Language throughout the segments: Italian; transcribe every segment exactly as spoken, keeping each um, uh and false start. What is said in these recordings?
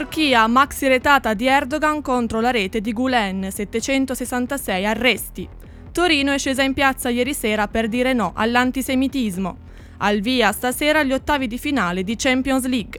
Turchia, maxi retata di Erdogan contro la rete di Gülen, settecentosessantasei arresti. Torino è scesa in piazza ieri sera per dire no all'antisemitismo. Al via stasera gli ottavi di finale di Champions League.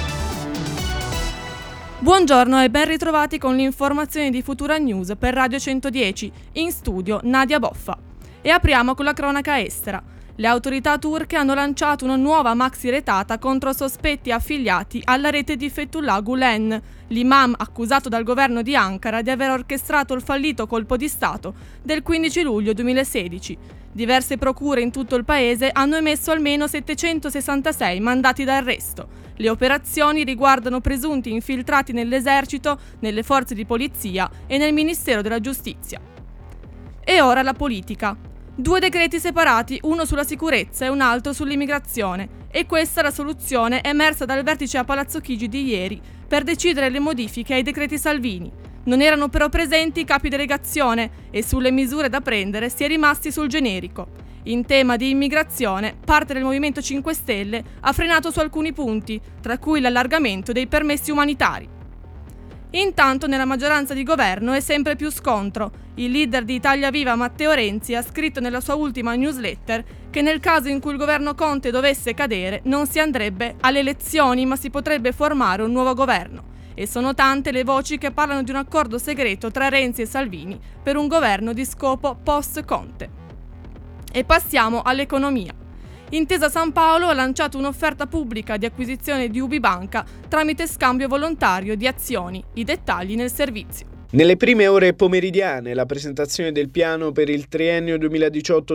Buongiorno e ben ritrovati con l'informazione di Futura News per Radio centodieci, in studio Nadia Boffa. E apriamo con la cronaca estera. Le autorità turche hanno lanciato una nuova maxi retata contro sospetti affiliati alla rete di Fethullah Gülen, l'imam accusato dal governo di Ankara di aver orchestrato il fallito colpo di Stato del quindici luglio duemilasedici. Diverse procure in tutto il paese hanno emesso almeno settecentosessantasei mandati d'arresto. Le operazioni riguardano presunti infiltrati nell'esercito, nelle forze di polizia e nel Ministero della Giustizia. E ora la politica. Due decreti separati, uno sulla sicurezza e un altro sull'immigrazione. E questa è la soluzione emersa dal vertice a Palazzo Chigi di ieri per decidere le modifiche ai decreti Salvini. Non erano però presenti i capi delegazione e sulle misure da prendere si è rimasti sul generico. In tema di immigrazione, parte del Movimento cinque Stelle ha frenato su alcuni punti, tra cui l'allargamento dei permessi umanitari. Intanto nella maggioranza di governo è sempre più scontro. Il leader di Italia Viva Matteo Renzi ha scritto nella sua ultima newsletter che nel caso in cui il governo Conte dovesse cadere non si andrebbe alle elezioni ma si potrebbe formare un nuovo governo. E sono tante le voci che parlano di un accordo segreto tra Renzi e Salvini per un governo di scopo post-Conte. E passiamo all'economia. Intesa San Paolo ha lanciato un'offerta pubblica di acquisizione di UbiBanca tramite scambio volontario di azioni. I dettagli nel servizio. Nelle prime ore pomeridiane la presentazione del piano per il triennio duemiladiciotto